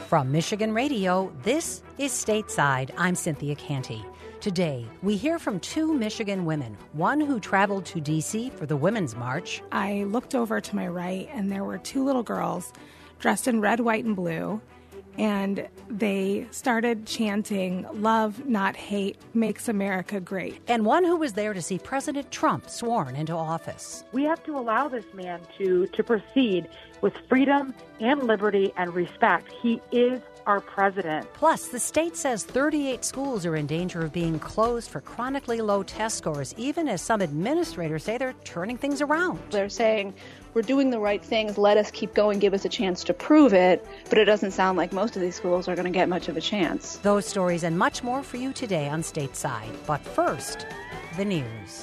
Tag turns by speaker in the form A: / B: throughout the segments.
A: From Michigan Radio, this is Stateside. I'm Cynthia Canty. Today, we hear from two Michigan women, one who traveled to D.C. for the Women's March.
B: I looked over to my right, and there were two little girls dressed in red, white, and blue, and they started chanting, "Love, not hate, makes America great."
A: And one who was there to see President Trump sworn into office.
C: We have to allow this man to proceed with freedom and liberty and respect. He is our president.
A: Plus, the state says 38 schools are in danger of being closed for chronically low test scores, even as some administrators say they're turning things around.
D: They're saying, we're doing the right things, let us keep going, give us a chance to prove it, but it doesn't sound like most of these schools are going to get much of a chance.
A: Those stories and much more for you today on Stateside. But first, the news.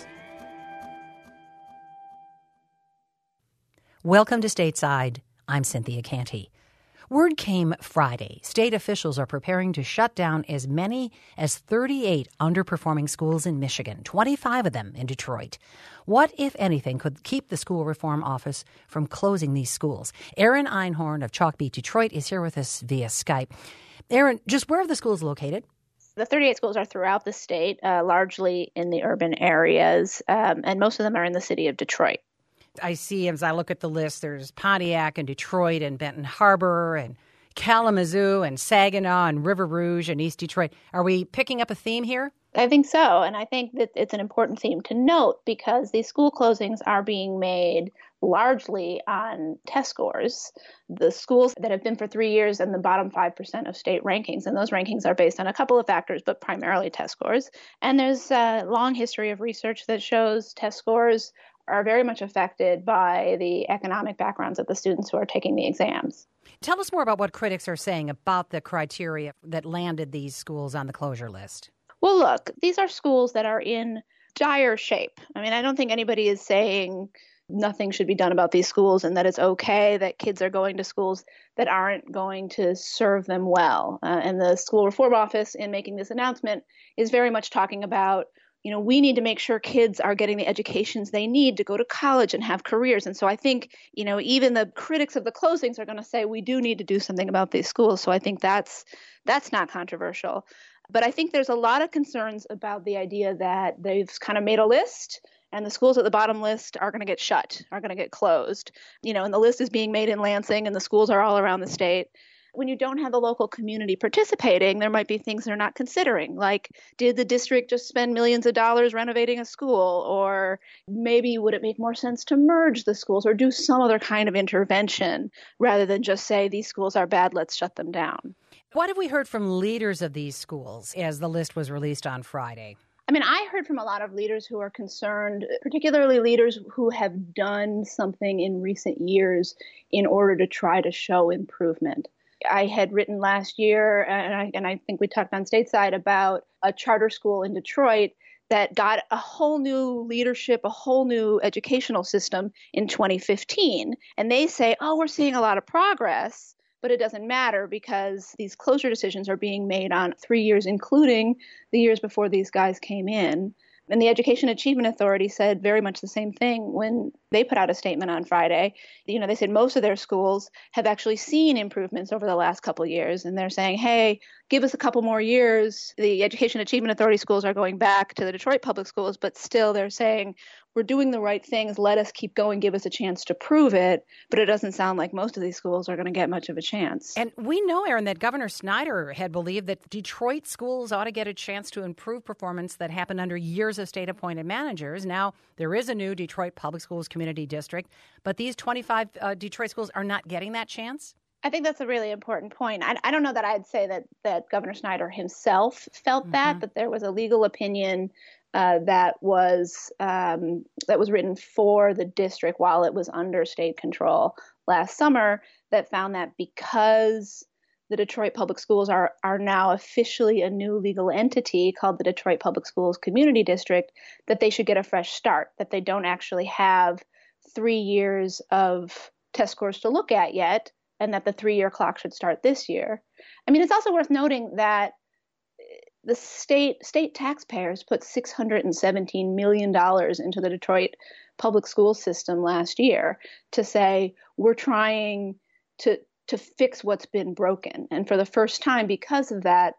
A: Welcome to Stateside. I'm Cynthia Canty. Word came Friday. State officials are preparing to shut down as many as 38 underperforming schools in Michigan, 25 of them in Detroit. What, if anything, could keep the school reform office from closing these schools? Erin Einhorn of Chalkbeat Detroit is here with us via Skype. Erin, just where are the schools located?
D: The 38 schools are throughout the state, largely in the urban areas, and most of them are in the city of Detroit.
A: I see as I look at the list, there's Pontiac and Detroit and Benton Harbor and Kalamazoo and Saginaw and River Rouge and East Detroit. Are we picking up a theme here?
D: I think so. And I think that it's an important theme to note because these school closings are being made largely on test scores. The schools that have been for 3 years in the bottom 5% of state rankings, and those rankings are based on a couple of factors, but primarily test scores. And there's a long history of research that shows test scores are very much affected by the economic backgrounds of the students who are taking the exams.
A: Tell us more about what critics are saying about the criteria that landed these schools on the closure list.
D: Well, look, these are schools that are in dire shape. I mean, I don't think anybody is saying nothing should be done about these schools and that it's okay that kids are going to schools that aren't going to serve them well. And the school reform office, in making this announcement, is very much talking about, we need to make sure kids are getting the educations they need to go to college and have careers. And so I think, even the critics of the closings are going to say we do need to do something about these schools. So I think that's not controversial. But I think there's a lot of concerns about the idea that they've kind of made a list and the schools at the bottom list are going to get shut, are going to get closed. And the list is being made in Lansing and the schools are all around the state. When you don't have the local community participating, there might be things they're not considering, like did the district just spend millions of dollars renovating a school? Or maybe would it make more sense to merge the schools or do some other kind of intervention rather than just say these schools are bad, let's shut them down?
A: What have we heard from leaders of these schools as the list was released on Friday?
D: I mean, I heard from a lot of leaders who are concerned, particularly leaders who have done something in recent years in order to try to show improvement. I had written last year, and I think we talked on Stateside about a charter school in Detroit that got a whole new leadership, a whole new educational system in 2015. And they say, we're seeing a lot of progress, but it doesn't matter because these closure decisions are being made on 3 years, including the years before these guys came in. And the Education Achievement Authority said very much the same thing when they put out a statement on Friday. They said most of their schools have actually seen improvements over the last couple of years. And they're saying, hey, give us a couple more years. The Education Achievement Authority schools are going back to the Detroit public schools, but still they're saying, we're doing the right things. Let us keep going. Give us a chance to prove it. But it doesn't sound like most of these schools are going to get much of a chance.
A: And we know, Erin, that Governor Snyder had believed that Detroit schools ought to get a chance to improve performance that happened under years of state-appointed managers. Now, there is a new Detroit Public Schools Community District, but these 25 Detroit schools are not getting that chance?
D: I think that's a really important point. I don't know that I'd say that Governor Snyder himself felt that there was a legal opinion that was written for the district while it was under state control last summer that found that because the Detroit Public Schools are now officially a new legal entity called the Detroit Public Schools Community District, that they should get a fresh start, that they don't actually have 3 years of test scores to look at yet, and that the 3-year clock should start this year. I mean, it's also worth noting that the state taxpayers put $617 million into the Detroit public school system last year to say we're trying to to fix what's been broken. And for the first time, because of that,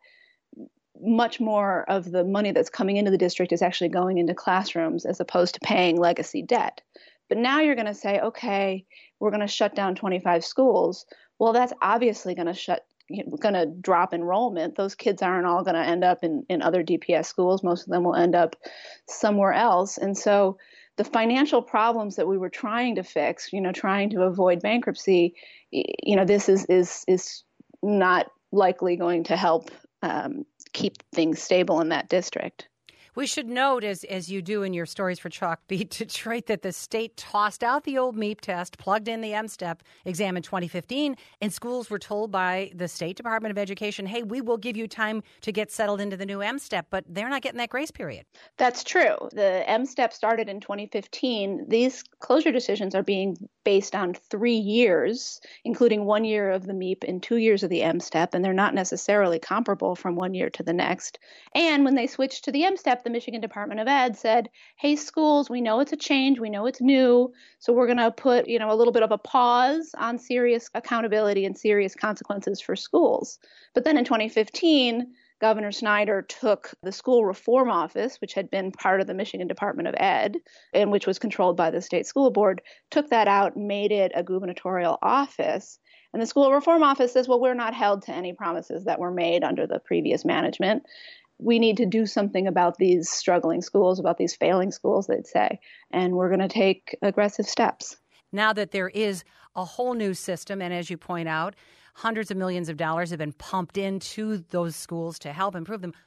D: much more of the money that's coming into the district is actually going into classrooms as opposed to paying legacy debt. But now you're going to say, okay, we're going to shut down 25 schools. Well, that's obviously going to drop enrollment. Those kids aren't all going to end up in other DPS schools. Most of them will end up somewhere else. And so the financial problems that we were trying to fix, trying to avoid bankruptcy, this is not likely going to help keep things stable in that district.
A: We should note, as you do in your stories for Chalkbeat Detroit, that the state tossed out the old MEP test, plugged in the M-STEP exam in 2015, and schools were told by the State Department of Education, hey, we will give you time to get settled into the new M-STEP, but they're not getting that grace period.
D: That's true. The M-STEP started in 2015. These closure decisions are being based on 3 years, including 1 year of the MEP and 2 years of the M-STEP, and they're not necessarily comparable from 1 year to the next. And when they switched to the M-STEP, the Michigan Department of Ed said, hey, schools, we know it's a change, we know it's new, so we're going to put, a little bit of a pause on serious accountability and serious consequences for schools. But then in 2015, Governor Snyder took the School Reform Office, which had been part of the Michigan Department of Ed, and which was controlled by the state school board, took that out and made it a gubernatorial office. And the School Reform Office says, well, we're not held to any promises that were made under the previous management. We need to do something about these struggling schools, about these failing schools, they'd say, and we're going to take aggressive steps.
A: Now that there is a whole new system, and as you point out, hundreds of millions of dollars have been pumped into those schools to help improve them,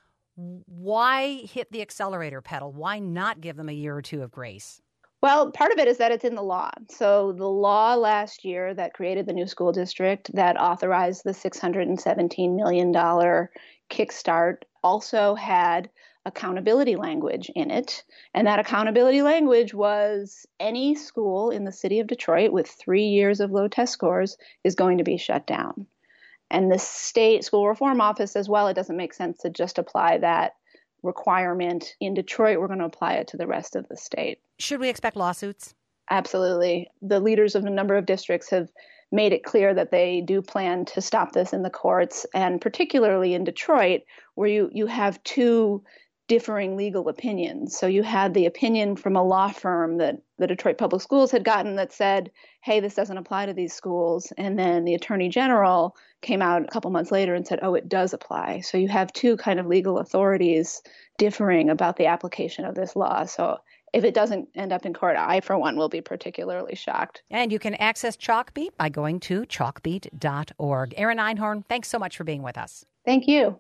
A: why hit the accelerator pedal? Why not give them a year or two of grace?
D: Well, part of it is that it's in the law. So the law last year that created the new school district that authorized the $617 million kickstart also had accountability language in it. And that accountability language was any school in the city of Detroit with 3 years of low test scores is going to be shut down. And the state school reform office says, well, it doesn't make sense to just apply that requirement in Detroit. We're going to apply it to the rest of the state.
A: Should we expect lawsuits?
D: Absolutely. The leaders of a number of districts have made it clear that they do plan to stop this in the courts, and particularly in Detroit, where you have two differing legal opinions. So you had the opinion from a law firm that the Detroit Public Schools had gotten that said, hey, this doesn't apply to these schools. And then the Attorney General came out a couple months later and said, oh, it does apply. So you have two kind of legal authorities differing about the application of this law. So if it doesn't end up in court, I, for one, will be particularly shocked.
A: And you can access Chalkbeat by going to chalkbeat.org. Erin Einhorn, thanks so much for being with us.
D: Thank you.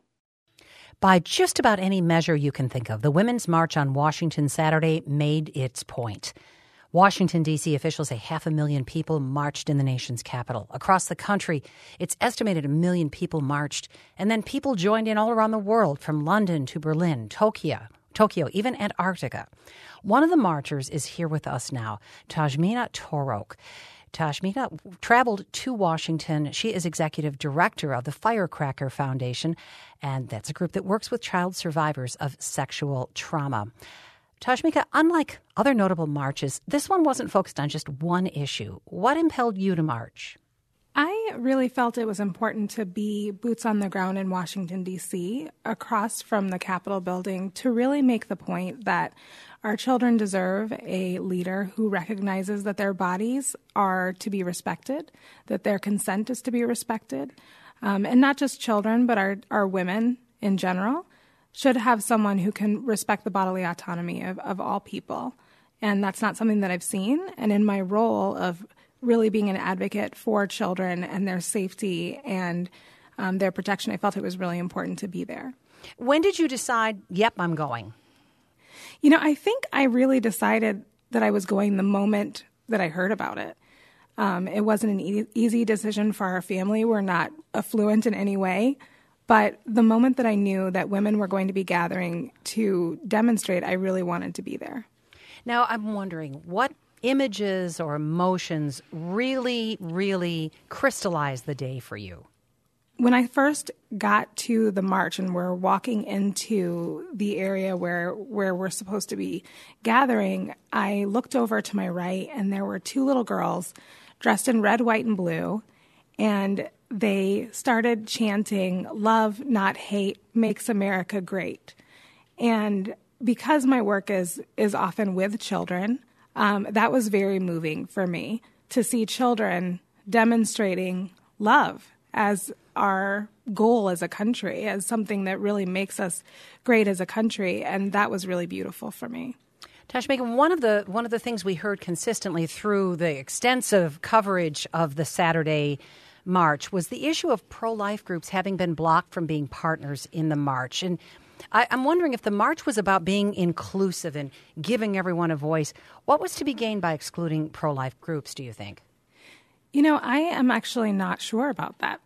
A: By just about any measure you can think of, the Women's March on Washington Saturday made its point. Washington, D.C. officials say 500,000 people marched in the nation's capital. Across the country, it's estimated 1 million people marched, and then people joined in all around the world, from London to Berlin, Tokyo, even Antarctica. One of the marchers is here with us now, Tajmina Torok. Tajmina traveled to Washington. She is executive director of the Firecracker Foundation, and that's a group that works with child survivors of sexual trauma. Tajmina, unlike other notable marches, this one wasn't focused on just one issue. What impelled you to march?
B: I really felt it was important to be boots on the ground in Washington, D.C., across from the Capitol building, to really make the point that our children deserve a leader who recognizes that their bodies are to be respected, that their consent is to be respected, and not just children, but our women in general should have someone who can respect the bodily autonomy of all people. And that's not something that I've seen. And in my role of really being an advocate for children and their safety and their protection, I felt it was really important to be there.
A: When did you decide, yep, I'm going?
B: I think I really decided that I was going the moment that I heard about it. It wasn't an easy decision for our family. We're not affluent in any way. But the moment that I knew that women were going to be gathering to demonstrate, I really wanted to be there.
A: Now, I'm wondering, what images or emotions really, really crystallized the day for you?
B: When I first got to the march and we're walking into the area where we're supposed to be gathering, I looked over to my right and there were two little girls dressed in red, white, and blue, and they started chanting, "Love, not hate, makes America great." And because my work is often with children, that was very moving for me to see children demonstrating love as our goal as a country, as something that really makes us great as a country. And that was really beautiful for me.
A: Tashmica, one of the things we heard consistently through the extensive coverage of the Saturday march was the issue of pro-life groups having been blocked from being partners in the march. And I'm wondering if the march was about being inclusive and giving everyone a voice. What was to be gained by excluding pro-life groups, do you think?
B: You know, I am actually not sure about that.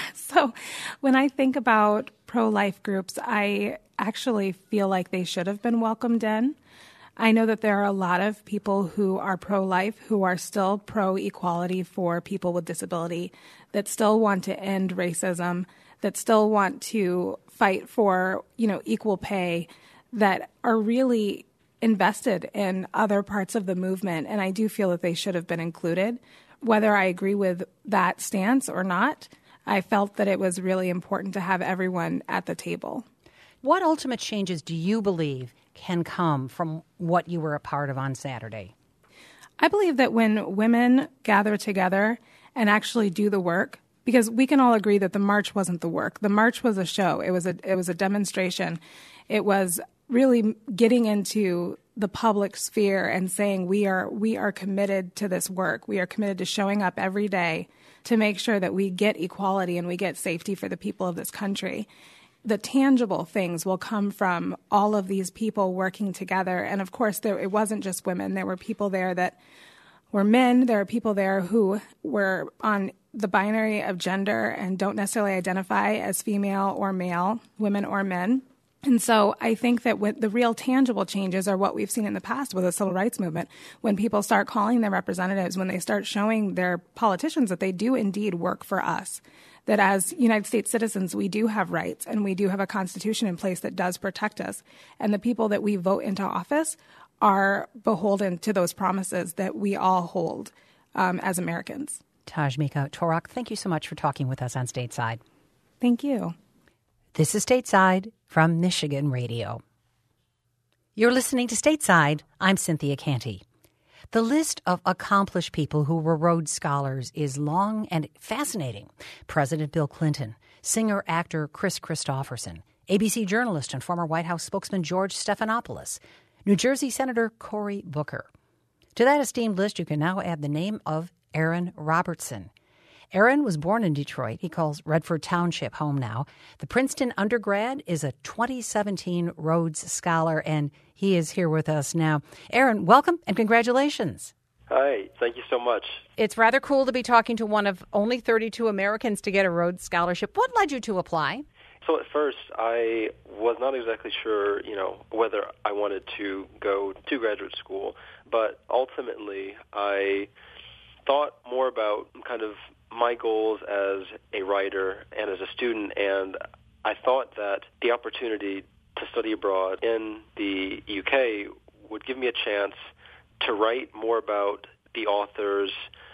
B: So when I think about pro-life groups, I actually feel like they should have been welcomed in. I know that there are a lot of people who are pro-life who are still pro-equality for people with disability, that still want to end racism, that still want to fight for, equal pay, that are really invested in other parts of the movement. And I do feel that they should have been included. Whether I agree with that stance or not, I felt that it was really important to have everyone at the table.
A: What ultimate changes do you believe can come from what you were a part of on Saturday?
B: I believe that when women gather together and actually do the work, because we can all agree that the march wasn't the work. The march was a show. It was a demonstration. It was really getting into the public sphere and saying we are committed to this work. We are committed to showing up every day to make sure that we get equality and we get safety for the people of this country. The tangible things will come from all of these people working together. And of course, it wasn't just women. There were people there that were men. There are people there who were on the binary of gender and don't necessarily identify as female or male, women or men. And so I think that the real tangible changes are what we've seen in the past with the civil rights movement. When people start calling their representatives, when they start showing their politicians that they do indeed work for us, that as United States citizens, we do have rights and we do have a constitution in place that does protect us. And the people that we vote into office are beholden to those promises that we all hold as Americans.
A: Tashmica Toorak, thank you so much for talking with us on Stateside.
B: Thank you.
A: This is Stateside from Michigan Radio. You're listening to Stateside. I'm Cynthia Canty. The list of accomplished people who were Rhodes Scholars is long and fascinating. President Bill Clinton, singer-actor Kris Kristofferson, ABC journalist and former White House spokesman George Stephanopoulos, New Jersey Senator Cory Booker. To that esteemed list, you can now add the name of Aaron Robertson. Aaron was born in Detroit. He calls Redford Township home now. The Princeton undergrad is a 2017 Rhodes Scholar, and he is here with us now. Aaron, welcome and congratulations.
E: Hi, thank you so much.
A: It's rather cool to be talking to one of only 32 Americans to get a Rhodes Scholarship. What led you to apply?
E: So at first, I was not exactly sure, whether I wanted to go to graduate school, but ultimately I thought more about kind of my goals as a writer and as a student, and I thought that the opportunity to study abroad in the UK would give me a chance to write more about the authors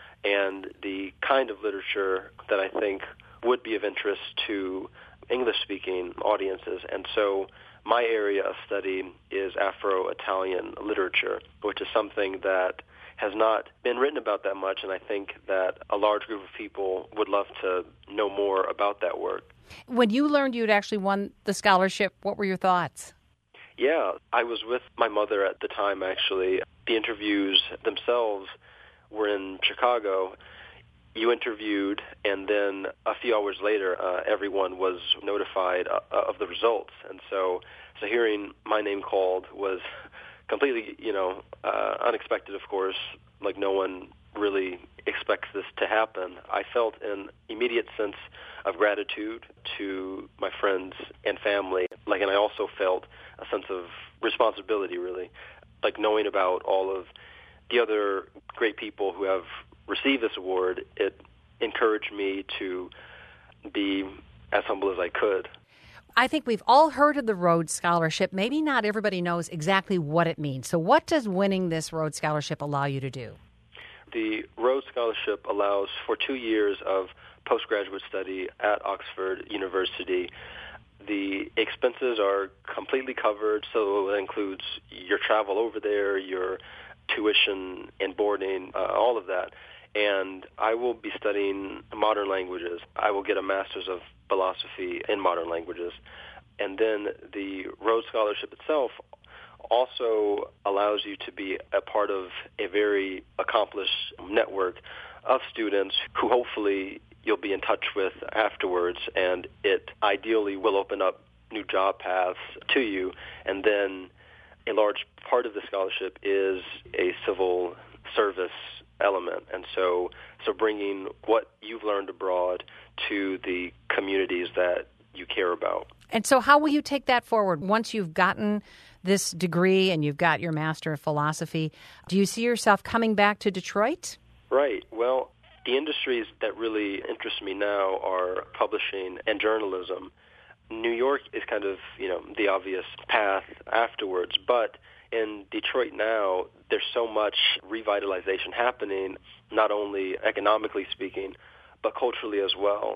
E: and the kind of literature that I think would be of interest to English-speaking audiences. And so my area of study is Afro-Italian literature, which is something that has not been written about that much, and I think that a large group of people would love to know more about that work.
A: When you learned you'd actually won the scholarship, what were your thoughts?
E: Yeah, I was with my mother at the time, actually. The interviews themselves were in Chicago. You interviewed, and then a few hours later, everyone was notified of the results. And so hearing my name called was completely, unexpected, of course. Like, no one really expects this to happen. I felt an immediate sense of gratitude to my friends and family. And I also felt a sense of responsibility, really. Like, knowing about all of the other great people who have received this award, it encouraged me to be as humble as I could.
A: I think we've all heard of the Rhodes Scholarship. Maybe not everybody knows exactly what it means. So what does winning this Rhodes Scholarship allow you to do?
E: The Rhodes Scholarship allows for 2 years of postgraduate study at Oxford University. The expenses are completely covered, so it includes your travel over there, your tuition and boarding, all of that. And I will be studying modern languages. I will get a master's of philosophy in modern languages. And then the Rhodes Scholarship itself also allows you to be a part of a very accomplished network of students who hopefully you'll be in touch with afterwards, and it ideally will open up new job paths to you. And then a large part of the scholarship is a civil service element, and so bringing what you've learned abroad to the communities that you care about.
A: And so how will you take that forward once you've gotten this degree and you've got your Master of Philosophy? Do you see yourself coming back to Detroit?
E: Right. Well, the industries that really interest me now are publishing and journalism. New York is kind of, the obvious path afterwards, but in Detroit now, there's so much revitalization happening, not only economically speaking, but culturally as well.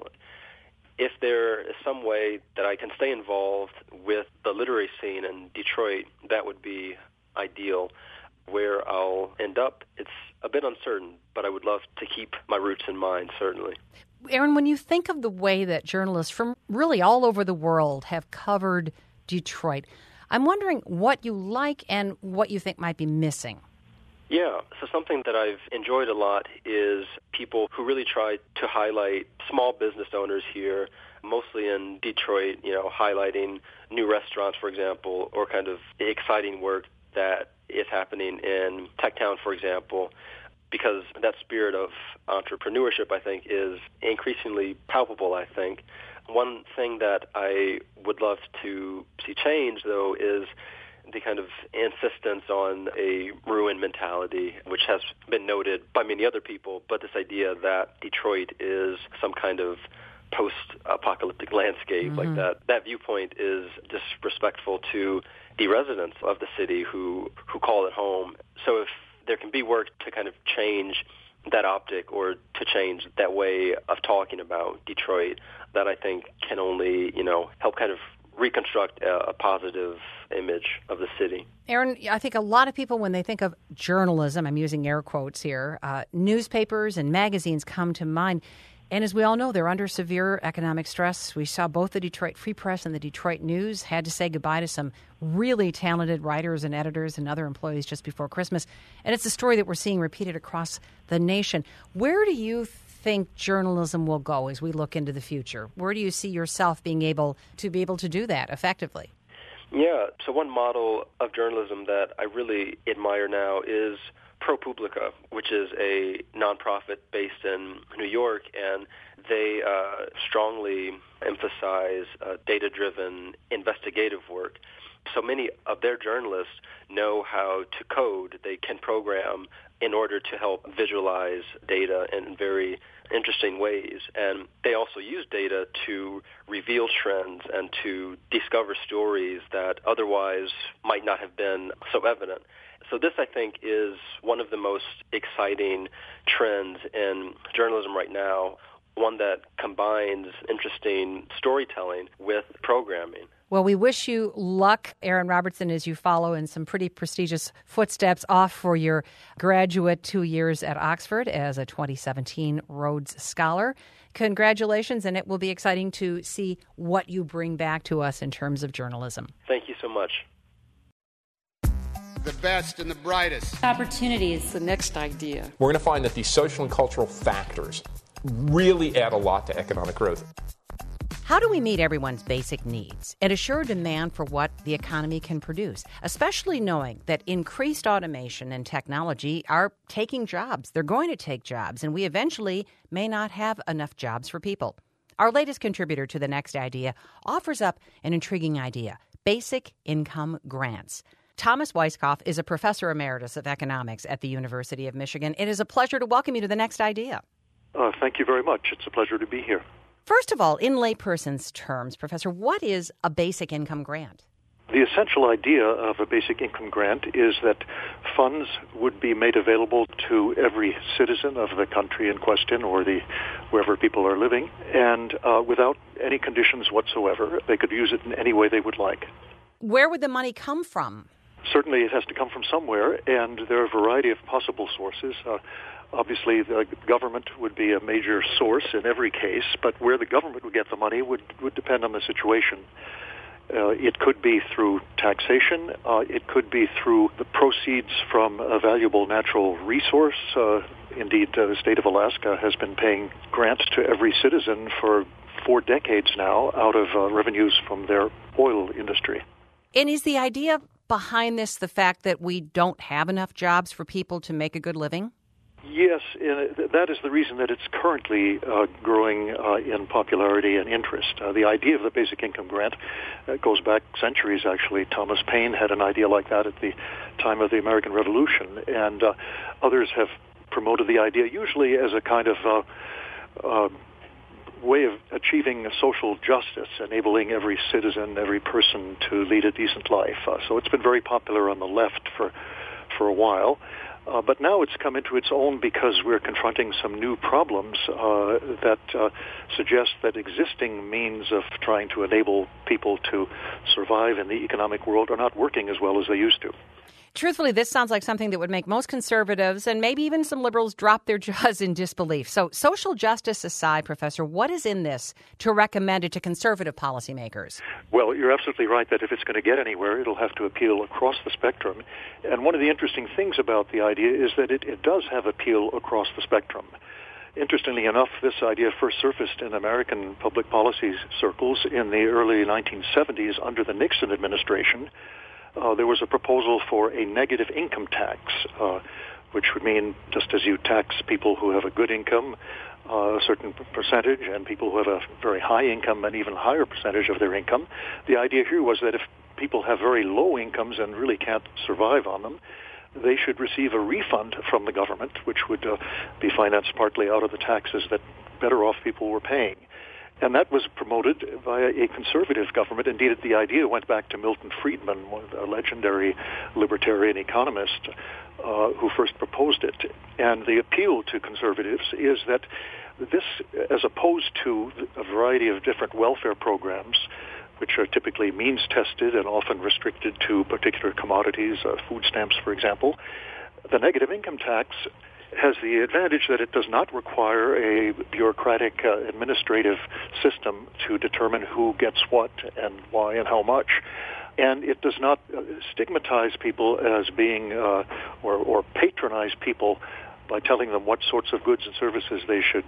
E: If there is some way that I can stay involved with the literary scene in Detroit, that would be ideal. Where I'll end up, it's a bit uncertain, but I would love to keep my roots in mind, certainly.
A: Aaron, when you think of the way that journalists from really all over the world have covered Detroit, I'm wondering what you like and what you think might be missing.
E: Yeah, so something that I've enjoyed a lot is people who really try to highlight small business owners here, mostly in Detroit, highlighting new restaurants, for example, or kind of exciting work that is happening in Techtown, for example, because that spirit of entrepreneurship, I think, is increasingly palpable, I think. One thing that I would love to see change, though, is the kind of insistence on a ruin mentality, which has been noted by many other people, but this idea that Detroit is some kind of post-apocalyptic landscape, like that viewpoint is disrespectful to the residents of the city who call it home. So if there can be work to kind of change that optic or to change that way of talking about Detroit, that I think can only, help kind of reconstruct a positive image of the city.
A: Aaron, I think a lot of people, when they think of journalism, I'm using air quotes here, newspapers and magazines come to mind. And as we all know, they're under severe economic stress. We saw both the Detroit Free Press and the Detroit News had to say goodbye to some really talented writers and editors and other employees just before Christmas. And it's a story that we're seeing repeated across the nation. Where do you think journalism will go as we look into the future? Where do you see yourself being able to do that effectively?
E: Yeah, so one model of journalism that I really admire now is ProPublica, which is a nonprofit based in New York, and they strongly emphasize data-driven investigative work. So many of their journalists know how to code. They can program in order to help visualize data in very interesting ways. And they also use data to reveal trends and to discover stories that otherwise might not have been so evident. So this, I think, is one of the most exciting trends in journalism right now, one that combines interesting storytelling with programming.
A: Well, we wish you luck, Aaron Robertson, as you follow in some pretty prestigious footsteps off for your graduate 2 years at Oxford as a 2017 Rhodes Scholar. Congratulations, and it will be exciting to see what you bring back to us in terms of journalism.
E: Thank you so much.
F: The best and the brightest.
G: Opportunities.
H: The next idea.
I: We're going to find that these social and cultural factors really add a lot to economic growth.
A: How do we meet everyone's basic needs and assure demand for what the economy can produce, especially knowing that increased automation and technology are taking jobs? They're going to take jobs, and we eventually may not have enough jobs for people. Our latest contributor to The Next Idea offers up an intriguing idea: basic income grants. Thomas Weisskopf is a professor emeritus of economics at the University of Michigan. It is a pleasure to welcome you to The Next Idea.
J: Thank you very much. It's a pleasure to be here.
A: First of all, in layperson's terms, Professor, what is a basic income grant?
J: The essential idea of a basic income grant is that funds would be made available to every citizen of the country in question or wherever people are living, and without any conditions whatsoever. They could use it in any way they would like.
A: Where would the money come from?
J: Certainly it has to come from somewhere, and there are a variety of possible sources. Obviously, the government would be a major source in every case, but where the government would get the money would depend on the situation. It could be through taxation. It could be through the proceeds from a valuable natural resource. Indeed, the state of Alaska has been paying grants to every citizen for 4 decades now out of revenues from their oil industry.
A: And is the idea behind this the fact that we don't have enough jobs for people to make a good living?
J: Yes, that is the reason that it's currently growing in popularity and interest. The idea of the basic income grant goes back centuries, actually. Thomas Paine had an idea like that at the time of the American Revolution, and others have promoted the idea usually as a kind of way of achieving social justice, enabling every citizen, every person to lead a decent life. So it's been very popular on the left for a while. But now it's come into its own because we're confronting some new problems that suggest that existing means of trying to enable people to survive in the economic world are not working as well as they used to.
A: Truthfully, this sounds like something that would make most conservatives and maybe even some liberals drop their jaws in disbelief. So social justice aside, Professor, what is in this to recommend it to conservative policymakers?
J: Well, you're absolutely right that if it's going to get anywhere, it'll have to appeal across the spectrum. And one of the interesting things about the idea is that it does have appeal across the spectrum. Interestingly enough, this idea first surfaced in American public policy circles in the early 1970s under the Nixon administration. There was a proposal for a negative income tax, which would mean just as you tax people who have a good income, a certain percentage, and people who have a very high income, an even higher percentage of their income. The idea here was that if people have very low incomes and really can't survive on them, they should receive a refund from the government, which would be financed partly out of the taxes that better off people were paying. And that was promoted by a conservative government. Indeed, the idea went back to Milton Friedman, a legendary libertarian economist who first proposed it. And the appeal to conservatives is that this, as opposed to a variety of different welfare programs, which are typically means-tested and often restricted to particular commodities, food stamps, for example, the negative income tax has the advantage that it does not require a bureaucratic administrative system to determine who gets what and why and how much. And it does not stigmatize people as being or patronize people by telling them what sorts of goods and services they should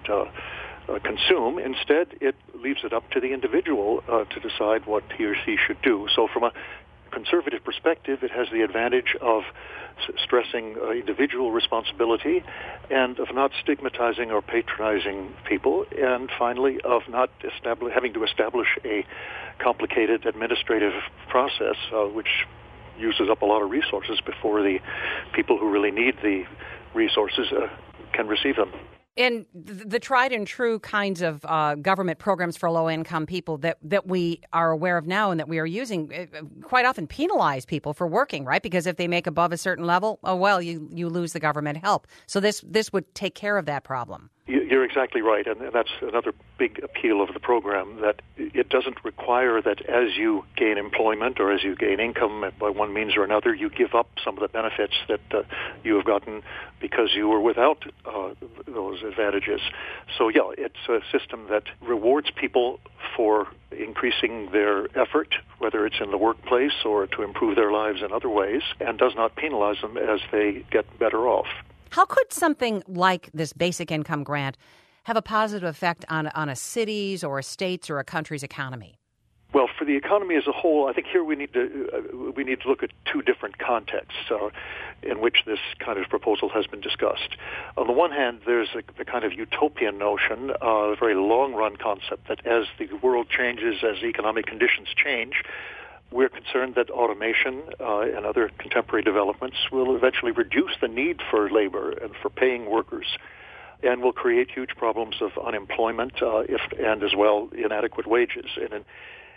J: consume. Instead, it leaves it up to the individual to decide what he or she should do. So from a conservative perspective, it has the advantage of stressing individual responsibility and of not stigmatizing or patronizing people, and finally of not having to establish a complicated administrative process which uses up a lot of resources before the people who really need the resources can receive them.
A: And the tried and true kinds of government programs for low-income people that we are aware of now and that we are using quite often penalize people for working, right? Because if they make above a certain level, you lose the government help. So this would take care of that problem.
J: You're exactly right, and that's another big appeal of the program, that it doesn't require that as you gain employment or as you gain income by one means or another, you give up some of the benefits that you have gotten because you were without those advantages. So, yeah, it's a system that rewards people for increasing their effort, whether it's in the workplace or to improve their lives in other ways, and does not penalize them as they get better off.
A: How could something like this basic income grant have a positive effect on a city's or a state's or a country's economy?
J: Well, for the economy as a whole, I think here we need to look at two different contexts in which this kind of proposal has been discussed. On the one hand, there's a kind of utopian notion, a very long-run concept that as the world changes, as economic conditions change, we're concerned that automation and other contemporary developments will eventually reduce the need for labor and for paying workers, and will create huge problems of unemployment and as well inadequate wages. And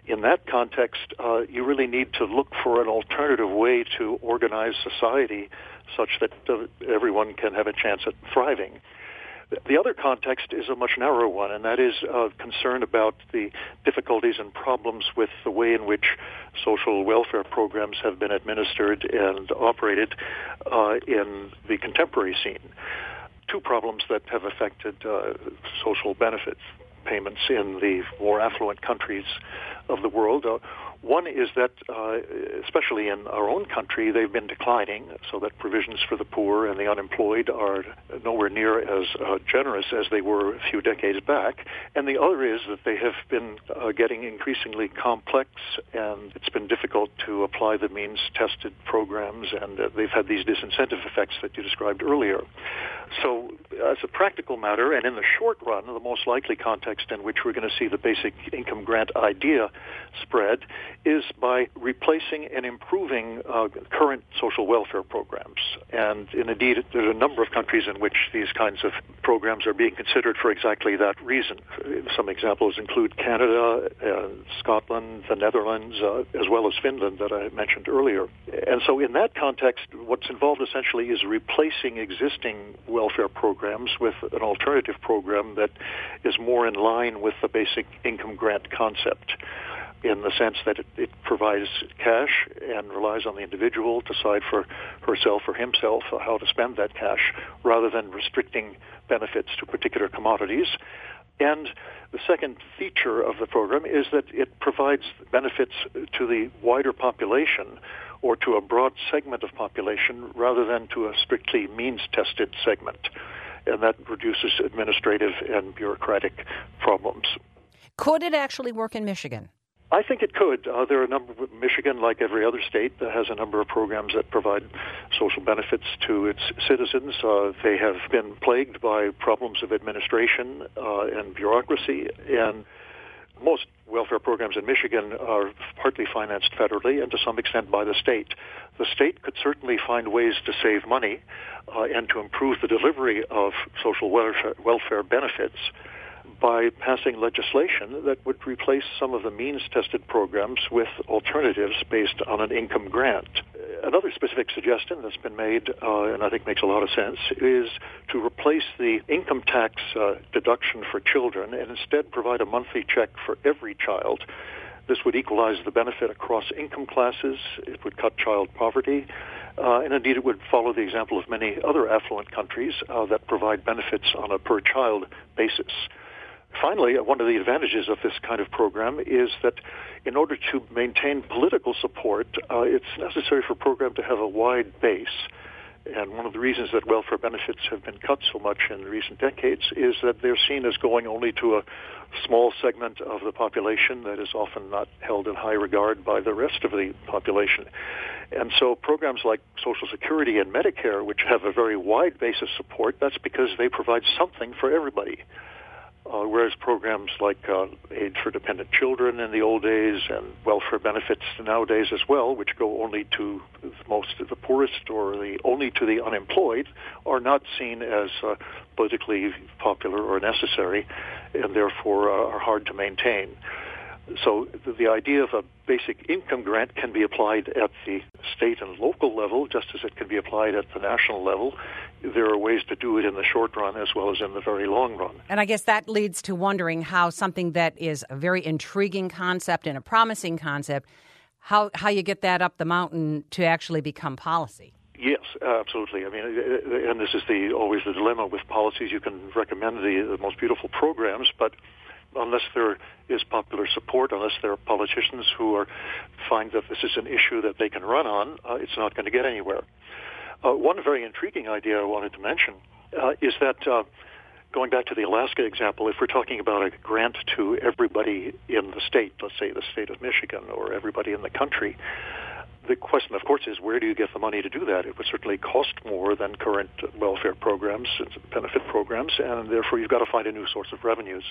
J: In that context, you really need to look for an alternative way to organize society such that everyone can have a chance at thriving. The other context is a much narrower one, and that is concern about the difficulties and problems with the way in which social welfare programs have been administered and operated in the contemporary scene. Two problems that have affected social benefits payments in the more affluent countries of the world. One is that, especially in our own country, they've been declining, so that provisions for the poor and the unemployed are nowhere near as generous as they were a few decades back. And the other is that they have been getting increasingly complex, and it's been difficult to apply the means-tested programs, and they've had these disincentive effects that you described earlier. So as a practical matter, and in the short run, the most likely context in which we're going to see the basic income grant idea spread is by replacing and improving current social welfare programs. And indeed, there's a number of countries in which these kinds of programs are being considered for exactly that reason. Some examples include Canada, Scotland, the Netherlands, as well as Finland that I mentioned earlier. And so in that context, what's involved essentially is replacing existing welfare programs with an alternative program that is more in line with the basic income grant concept, in the sense that it provides cash and relies on the individual to decide for herself or himself how to spend that cash, rather than restricting benefits to particular commodities. And the second feature of the program is that it provides benefits to the wider population, or to a broad segment of population, rather than to a strictly means-tested segment. And that reduces administrative and bureaucratic problems.
A: Could it actually work in Michigan?
J: I think it could. There are a number of, Michigan, like every other state, has a number of programs that provide social benefits to its citizens. They have been plagued by problems of administration and bureaucracy, and most welfare programs in Michigan are partly financed federally and to some extent by the state. The state could certainly find ways to save money and to improve the delivery of social welfare benefits by passing legislation that would replace some of the means-tested programs with alternatives based on an income grant. Another specific suggestion that's been made, and I think makes a lot of sense, is to replace the income tax deduction for children and instead provide a monthly check for every child. This would equalize the benefit across income classes. It would cut child poverty. And indeed, it would follow the example of many other affluent countries that provide benefits on a per-child basis. Finally, one of the advantages of this kind of program is that in order to maintain political support, it's necessary for a program to have a wide base. And one of the reasons that welfare benefits have been cut so much in recent decades is that they're seen as going only to a small segment of the population that is often not held in high regard by the rest of the population. And so programs like Social Security and Medicare, which have a very wide base of support, that's because they provide something for everybody. Whereas programs like aid for dependent children in the old days and welfare benefits nowadays as well, which go only to most of the poorest or only to the unemployed, are not seen as politically popular or necessary, and therefore are hard to maintain. So the idea of a basic income grant can be applied at the state and local level, just as it can be applied at the national level. There are ways to do it in the short run as well as in the very long run.
A: And I guess that leads to wondering how something that is a very intriguing concept and a promising concept, how you get that up the mountain to actually become policy.
J: Yes, absolutely. I mean, and this is always the dilemma with policies. You can recommend the most beautiful programs, but unless there is popular support, unless there are politicians who find that this is an issue that they can run on, it's not going to get anywhere. One very intriguing idea I wanted to mention is that, going back to the Alaska example, if we're talking about a grant to everybody in the state, let's say the state of Michigan, or everybody in the country, the question, of course, is where do you get the money to do that? It would certainly cost more than current welfare programs, benefit programs, and therefore you've got to find a new source of revenues.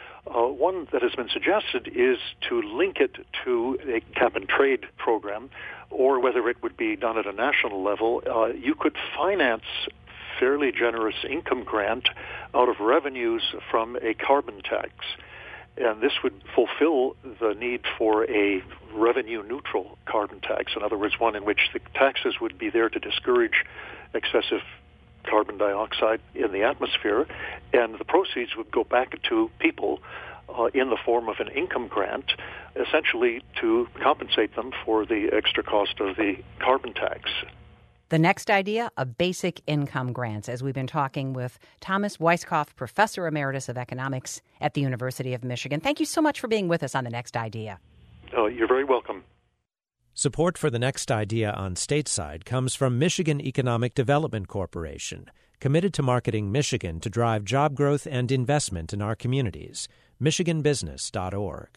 J: One that has been suggested is to link it to a cap-and-trade program, or whether it would be done at a national level. You could finance fairly generous income grant out of revenues from a carbon tax. And this would fulfill the need for a revenue-neutral carbon tax. In other words, one in which the taxes would be there to discourage excessive carbon dioxide in the atmosphere, and the proceeds would go back to people in the form of an income grant, essentially to compensate them for the extra cost of the carbon tax.
A: The next idea, a basic income grants, as we've been talking with Thomas Weisskopf, Professor Emeritus of Economics at the University of Michigan. Thank you so much for being with us on The Next Idea.
J: You're very welcome.
G: Support for The Next Idea on Stateside comes from Michigan Economic Development Corporation, committed to marketing Michigan to drive job growth and investment in our communities. MichiganBusiness.org.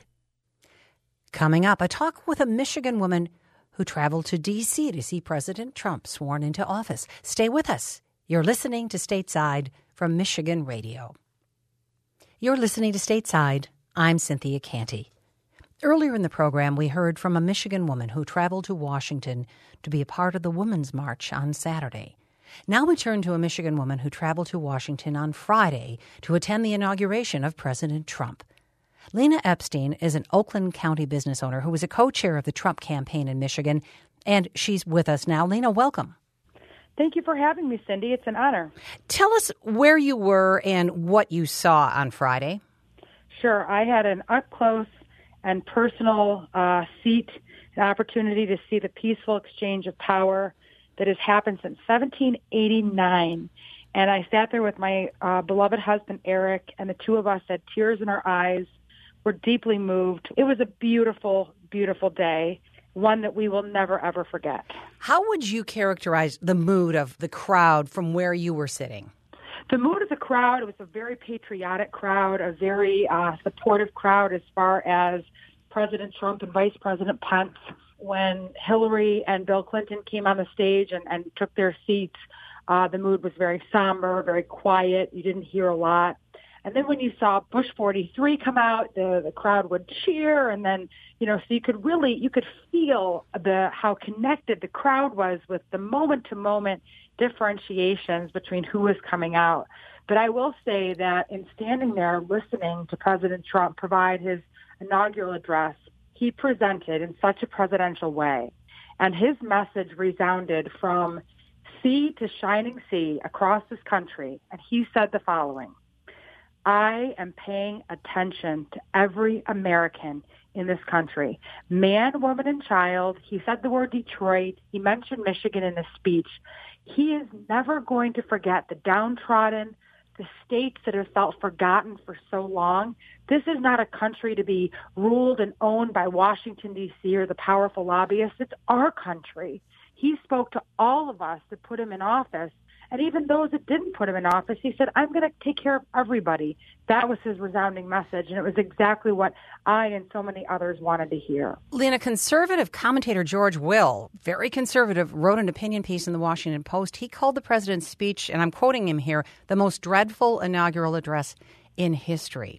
A: Coming up, a talk with a Michigan woman who traveled to D.C. to see President Trump sworn into office. Stay with us. You're listening to Stateside from Michigan Radio. You're listening to Stateside. I'm Cynthia Canty. Earlier in the program, we heard from a Michigan woman who traveled to Washington to be a part of the Women's March on Saturday. Now we turn to a Michigan woman who traveled to Washington on Friday to attend the inauguration of President Trump. Lena Epstein is an Oakland County business owner who was a co-chair of the Trump campaign in Michigan, and she's with us now. Lena, welcome.
C: Thank you for having me, Cindy. It's an honor.
A: Tell us where you were and what you saw on Friday.
C: Sure. I had an up-close and personal seat, an opportunity to see the peaceful exchange of power that has happened since 1789. And I sat there with my beloved husband, Eric, and the two of us had tears in our eyes. We're deeply moved. It was a beautiful, beautiful day, one that we will never, ever forget.
A: How would you characterize the mood of the crowd from where you were sitting?
C: The mood of the crowd, it was a very patriotic crowd, a very supportive crowd as far as President Trump and Vice President Pence. When Hillary and Bill Clinton came on the stage and took their seats, the mood was very somber, very quiet. You didn't hear a lot. And then when you saw Bush 43 come out, the crowd would cheer, and then, so you could feel how connected the crowd was with the moment-to-moment differentiations between who was coming out. But I will say that in standing there listening to President Trump provide his inaugural address, he presented in such a presidential way, and his message resounded from sea to shining sea across this country, and he said the following: I am paying attention to every American in this country, man, woman, and child. He said the word Detroit. He mentioned Michigan in his speech. He is never going to forget the downtrodden, the states that have felt forgotten for so long. This is not a country to be ruled and owned by Washington, D.C. or the powerful lobbyists. It's our country. He spoke to all of us that put him in office. And even those that didn't put him in office, he said, I'm going to take care of everybody. That was his resounding message, and it was exactly what I and so many others wanted to hear.
A: Lena, conservative commentator George Will, very conservative, wrote an opinion piece in the Washington Post. He called the president's speech, and I'm quoting him here, the most dreadful inaugural address in history.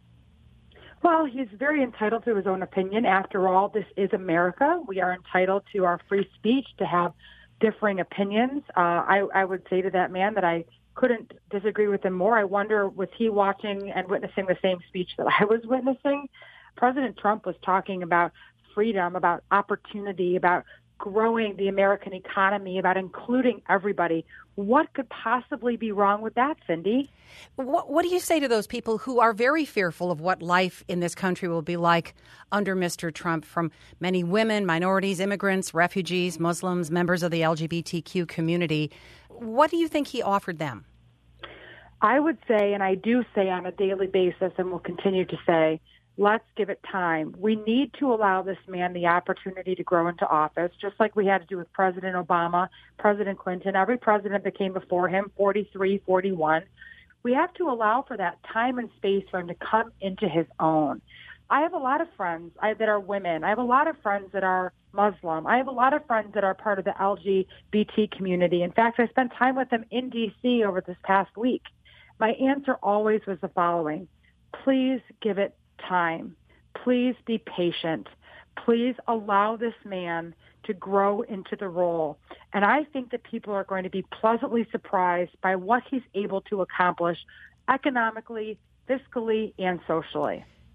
C: Well, he's very entitled to his own opinion. After all, this is America. We are entitled to our free speech, to have differing opinions. I would say to that man that I couldn't disagree with him more. I wonder, was he watching and witnessing the same speech that I was witnessing? President Trump was talking about freedom, about opportunity, about growing the American economy, about including everybody. What could possibly be wrong with that, Cindy?
A: What do you say to those people who are very fearful of what life in this country will be like under Mr. Trump, from many women, minorities, immigrants, refugees, Muslims, members of the LGBTQ community? What do you think he offered them?
C: I would say, and I do say on a daily basis, and will continue to say, let's give it time. We need to allow this man the opportunity to grow into office, just like we had to do with President Obama, President Clinton, every president that came before him, 43, 41. We have to allow for that time and space for him to come into his own. I have a lot of friends that are women. I have a lot of friends that are Muslim. I have a lot of friends that are part of the LGBT community. In fact, I spent time with them in D.C. over this past week. My answer always was the following: please give it time. Please be patient. Please allow this man to grow into the role. And I think that people are going to be pleasantly surprised by what he's able to accomplish economically, fiscally, and socially.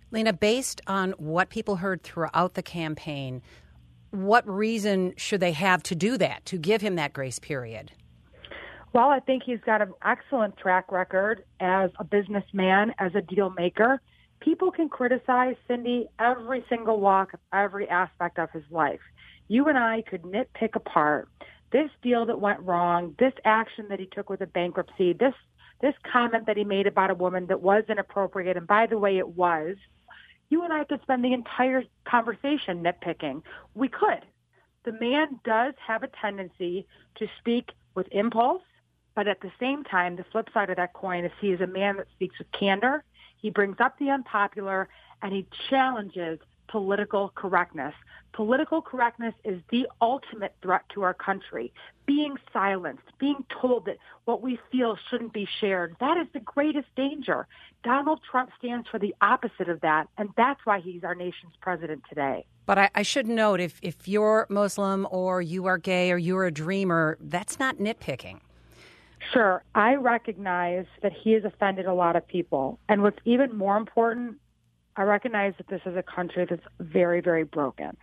A: Lena, based on what people heard throughout the campaign, what reason should they have to do that, to give him that grace period?
C: Well, I think he's got an excellent track record as a businessman, as a deal maker. People can criticize, Cindy, every single walk of every aspect of his life. You and I could nitpick apart this deal that went wrong, this action that he took with a bankruptcy, this comment that he made about a woman that was inappropriate, and by the way, it was. You and I could spend the entire conversation nitpicking. We could. The man does have a tendency to speak with impulse, but at the same time, the flip side of that coin is he is a man that speaks with candor. He brings up the unpopular, and he challenges political correctness. Political correctness is the ultimate threat to our country. Being silenced, being told that what we feel shouldn't be shared, that is the greatest danger. Donald Trump stands for the opposite of that, and that's why he's our nation's president today.
A: But I should note, if you're Muslim or you are gay or you're a dreamer, that's not nitpicking.
C: Sure, I recognize that he has offended a lot of people. And what's even more important, I recognize that this is a country that's very, very broken.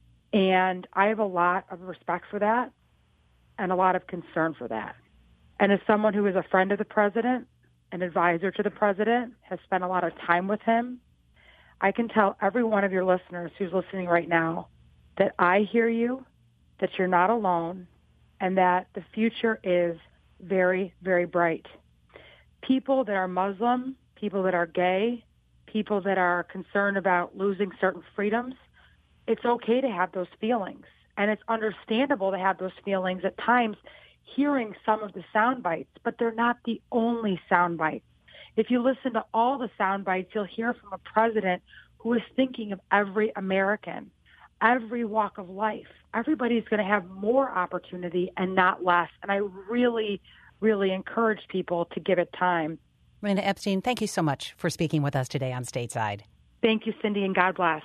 C: And I have a lot of respect for that and a lot of concern for that. And as someone who is a friend of the president, an advisor to the president, has spent a lot of time with him, I can tell every one of your listeners who's listening right now that I hear you, that you're not alone, and that the future is very, very bright. People that are Muslim, people that are gay, people that are concerned about losing certain freedoms, it's okay to have those feelings. And it's understandable to have those feelings at times, hearing some of the sound bites, but they're not the only sound bites. If you listen to all the sound bites, you'll hear from a president who is thinking of every American, every walk of life. Everybody's going to have more opportunity and not less. And I really, really encourage people to give it time.
A: Lena Epstein, thank you so much for speaking with us today on Stateside.
C: Thank you, Cindy, and God bless.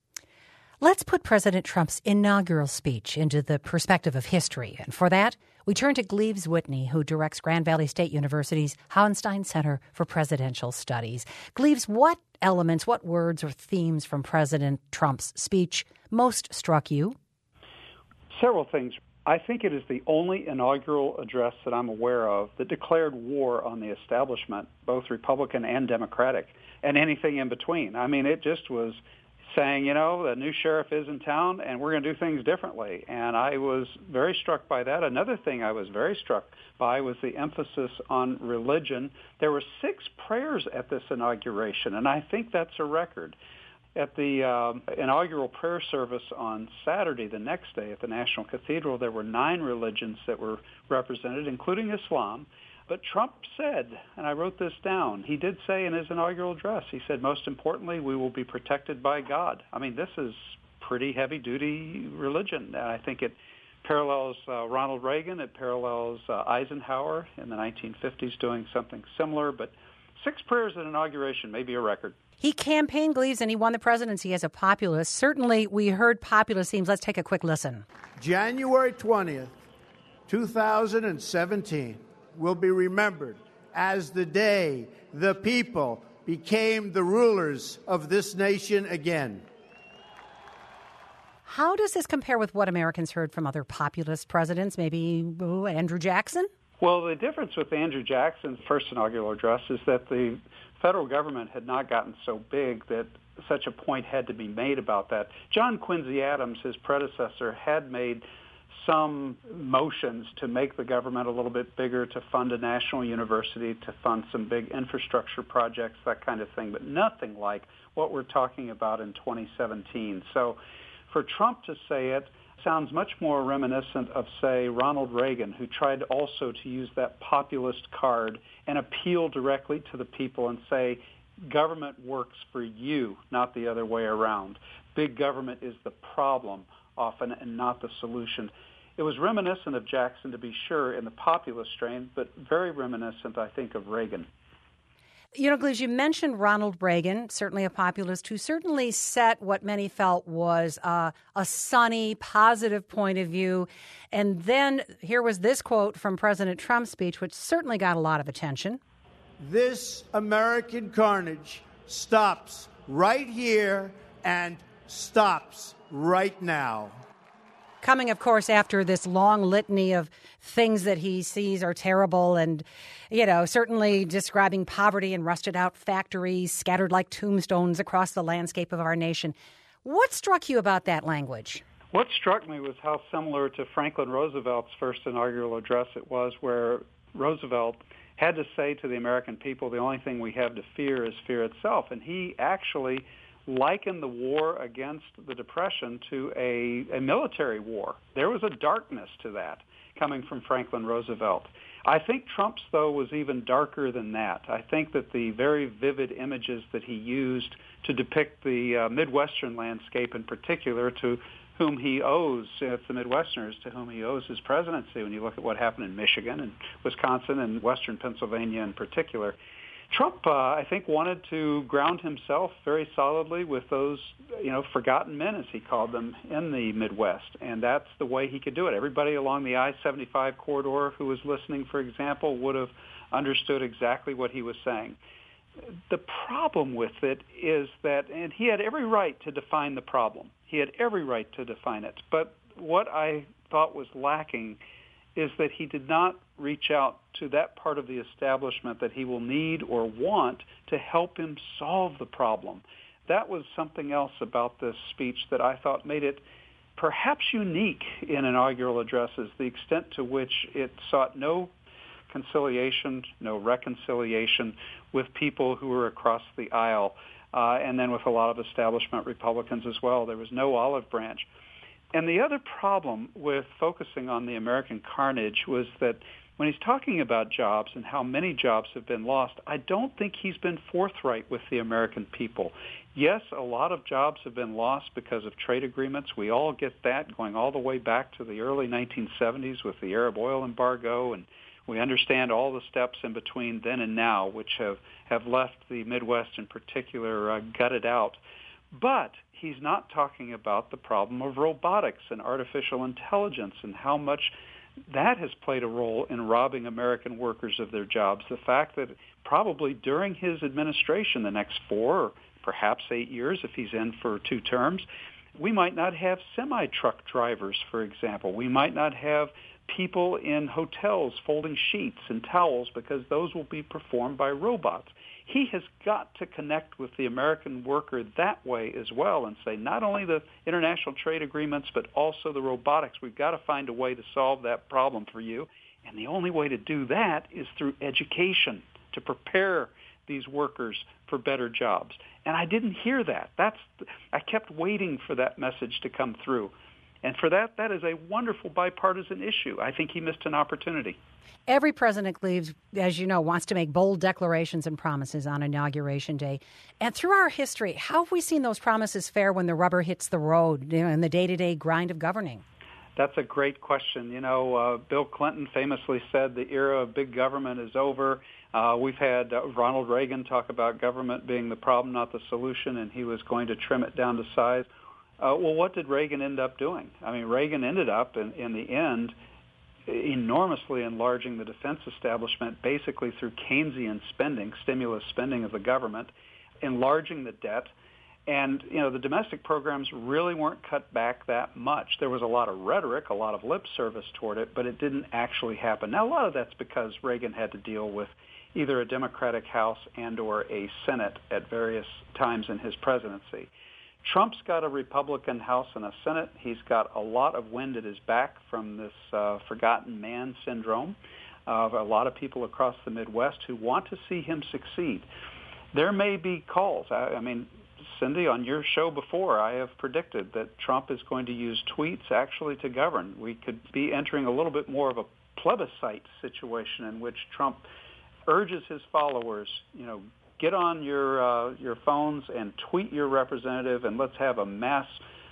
A: Let's put President Trump's inaugural speech into the perspective of history. And for that, we turn to Gleaves Whitney, who directs Grand Valley State University's Hauenstein Center for Presidential Studies. Gleaves, what elements, what words or themes from President Trump's speech most struck you?
H: Several things. I think it is the only inaugural address that I'm aware of that declared war on the establishment, both Republican and Democratic, and anything in between. I mean, it just was saying, you know, the new sheriff is in town and we're going to do things differently. And I was very struck by that. Another thing I was very struck by was the emphasis on religion. There were 6 prayers at this inauguration, and I think that's a record. At the inaugural prayer service on Saturday, the next day at the National Cathedral, there were 9 religions that were represented, including Islam. But Trump said, and I wrote this down, he did say in his inaugural address, he said, most importantly, we will be protected by God. I mean, this is pretty heavy-duty religion, and I think it parallels Ronald Reagan. It parallels Eisenhower in the 1950s doing something similar. But 6 prayers at inauguration may be a record.
A: He campaigned, Gleaves, and he won the presidency as a populist. Certainly, we heard populist themes. Let's take a quick listen.
K: January 20th, 2017 will be remembered as the day the people became the rulers of this nation again.
A: How does this compare with what Americans heard from other populist presidents, maybe Andrew Jackson?
H: Well, the difference with Andrew Jackson's first inaugural address is that the federal government had not gotten so big that such a point had to be made about that. John Quincy Adams, his predecessor, had made some motions to make the government a little bit bigger, to fund a national university, to fund some big infrastructure projects, that kind of thing, but nothing like what we're talking about in 2017. So for Trump to say it sounds much more reminiscent of, say, Ronald Reagan, who tried also to use that populist card and appeal directly to the people and say, government works for you, not the other way around. Big government is the problem often and not the solution. It was reminiscent of Jackson, to be sure, in the populist strain, but very reminiscent, I think, of Reagan.
A: You know, Gleaves, you mentioned Ronald Reagan, certainly a populist, who certainly set what many felt was a sunny, positive point of view. And then here was this quote from President Trump's speech, which certainly got a lot of attention.
K: This American carnage stops right here and stops right now.
A: Coming, of course, after this long litany of things that he sees are terrible and, certainly describing poverty and rusted out factories scattered like tombstones across the landscape of our nation. What struck you about that language?
H: What struck me was how similar to Franklin Roosevelt's first inaugural address it was, where Roosevelt had to say to the American people, the only thing we have to fear is fear itself. And he actually likened the war against the Depression to a military war. There was a darkness to that coming from Franklin Roosevelt. I think Trump's, though, was even darker than that. I think that the very vivid images that he used to depict the Midwestern landscape in particular, to whom he owes, it's the Midwesterners to whom he owes his presidency, when you look at what happened in Michigan and Wisconsin and western Pennsylvania in particular. Trump, I think, wanted to ground himself very solidly with those, forgotten men, as he called them, in the Midwest. And that's the way he could do it. Everybody along the I-75 corridor who was listening, for example, would have understood exactly what he was saying. The problem with it is that, and he had every right to define the problem. He had every right to define it. But what I thought was lacking is that he did not reach out to that part of the establishment that he will need or want to help him solve the problem. That was something else about this speech that I thought made it perhaps unique in inaugural addresses, the extent to which it sought no conciliation, no reconciliation with people who were across the aisle, and then with a lot of establishment Republicans as well. There was no olive branch. And the other problem with focusing on the American carnage was that when he's talking about jobs and how many jobs have been lost, I don't think he's been forthright with the American people. Yes, a lot of jobs have been lost because of trade agreements. We all get that, going all the way back to the early 1970s with the Arab oil embargo, and we understand all the steps in between then and now, which have left the Midwest in particular gutted out. But he's not talking about the problem of robotics and artificial intelligence and how much that has played a role in robbing American workers of their jobs. The fact that probably during his administration, the next 4 or perhaps 8 years, if he's in for 2 terms, we might not have semi-truck drivers, for example. We might not have people in hotels folding sheets and towels because those will be performed by robots. He has got to connect with the American worker that way as well and say not only the international trade agreements but also the robotics. We've got to find a way to solve that problem for you. And the only way to do that is through education, to prepare these workers for better jobs. And I didn't hear that. I kept waiting for that message to come through. And for that is a wonderful bipartisan issue. I think he missed an opportunity.
A: Every president, Cleves, as you know, wants to make bold declarations and promises on Inauguration Day. And through our history, how have we seen those promises fare when the rubber hits the road, in the day-to-day grind of governing?
H: That's a great question. Bill Clinton famously said the era of big government is over. We've had Ronald Reagan talk about government being the problem, not the solution, and he was going to trim it down to size. Well, what did Reagan end up doing? I mean, Reagan ended up, in the end, enormously enlarging the defense establishment basically through Keynesian spending, stimulus spending of the government, enlarging the debt. And, the domestic programs really weren't cut back that much. There was a lot of rhetoric, a lot of lip service toward it, but it didn't actually happen. Now, a lot of that's because Reagan had to deal with either a Democratic House and or a Senate at various times in his presidency. Trump's got a Republican House and a Senate. He's got a lot of wind at his back from this forgotten man syndrome of a lot of people across the Midwest who want to see him succeed. There may be calls. I mean, Cindy, on your show before, I have predicted that Trump is going to use tweets actually to govern. We could be entering a little bit more of a plebiscite situation in which Trump urges his followers, get on your phones and tweet your representative, and let's have a mass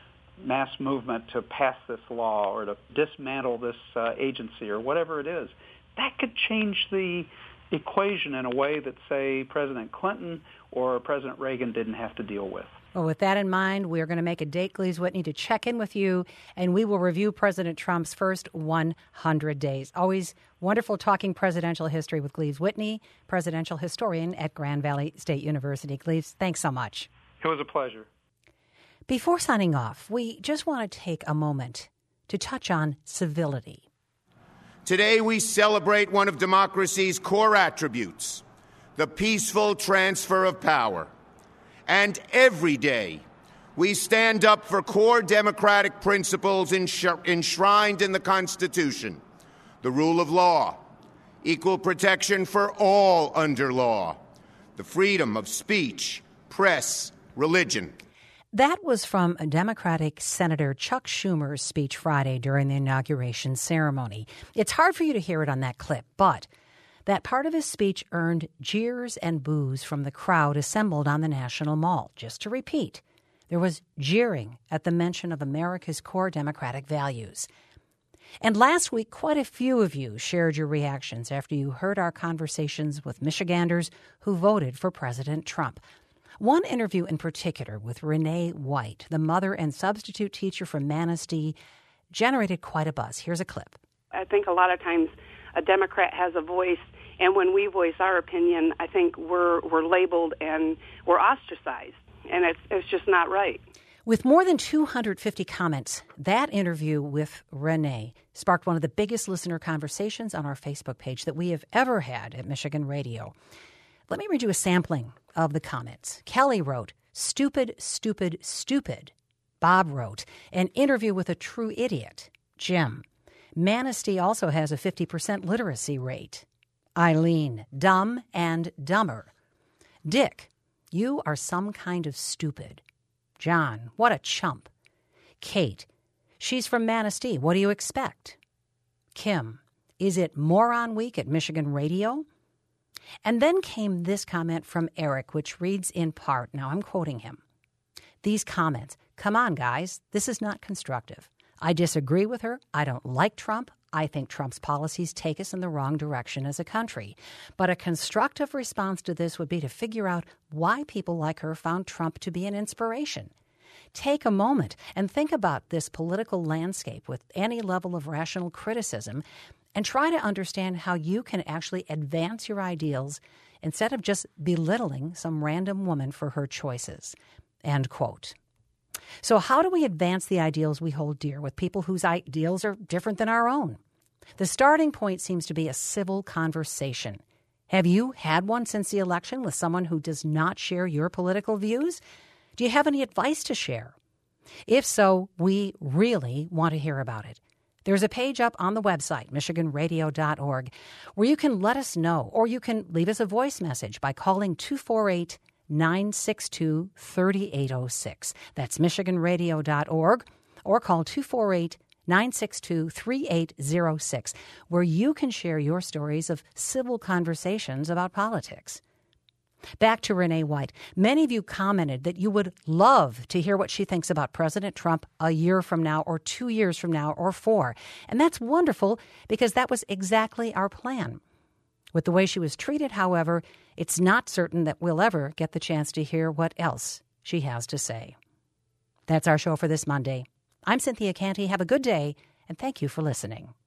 H: movement to pass this law or to dismantle this agency or whatever it is. That could change the equation in a way that, say, President Clinton or President Reagan didn't have to deal with.
A: Well, with that in mind, we are going to make a date, Cleves Whitney, to check in with you, and we will review President Trump's first 100 days. Always wonderful talking presidential history with Cleves Whitney, presidential historian at Grand Valley State University. Cleves, thanks so much.
H: It was a pleasure.
A: Before signing off, we just want to take a moment to touch on civility.
F: Today we celebrate one of democracy's core attributes, the peaceful transfer of power. And every day we stand up for core democratic principles enshrined in the Constitution, the rule of law, equal protection for all under law, the freedom of speech, press, religion.
A: That was from Democratic Senator Chuck Schumer's speech Friday during the inauguration ceremony. It's hard for you to hear it on that clip, but that part of his speech earned jeers and boos from the crowd assembled on the National Mall. Just to repeat, there was jeering at the mention of America's core democratic values. And last week, quite a few of you shared your reactions after you heard our conversations with Michiganders who voted for President Trump. One interview in particular with Renee White, the mother and substitute teacher from Manistee, generated quite a buzz. Here's a clip.
L: I think a lot of times a Democrat has a voice, and when we voice our opinion, I think we're labeled and we're ostracized, and it's just not right.
A: With more than 250 comments, that interview with Renee sparked one of the biggest listener conversations on our Facebook page that we have ever had at Michigan Radio. Let me read you a sampling of the comments. Kelly wrote, "Stupid, stupid, stupid." Bob wrote, "An interview with a true idiot." Jim, "Manistee also has a 50% literacy rate." Eileen, "Dumb and dumber." Dick, "You are some kind of stupid." John, "What a chump." Kate, "She's from Manistee. What do you expect?" Kim, "Is it Moron Week at Michigan Radio?" And then came this comment from Eric, which reads in part, now I'm quoting him, "These comments, come on, guys, this is not constructive. I disagree with her. I don't like Trump. I think Trump's policies take us in the wrong direction as a country. But a constructive response to this would be to figure out why people like her found Trump to be an inspiration. Take a moment and think about this political landscape with any level of rational criticism and try to understand how you can actually advance your ideals instead of just belittling some random woman for her choices." End quote. So how do we advance the ideals we hold dear with people whose ideals are different than our own? The starting point seems to be a civil conversation. Have you had one since the election with someone who does not share your political views? Do you have any advice to share? If so, we really want to hear about it. There's a page up on the website, michiganradio.org, where you can let us know, or you can leave us a voice message by calling 248-962-3806. That's michiganradio.org, or call 248-962-3806, where you can share your stories of civil conversations about politics. Back to Renee White. Many of you commented that you would love to hear what she thinks about President Trump a year from now or 2 years from now or 4. And that's wonderful because that was exactly our plan. With the way she was treated, however, it's not certain that we'll ever get the chance to hear what else she has to say. That's our show for this Monday. I'm Cynthia Canty. Have a good day, and thank you for listening.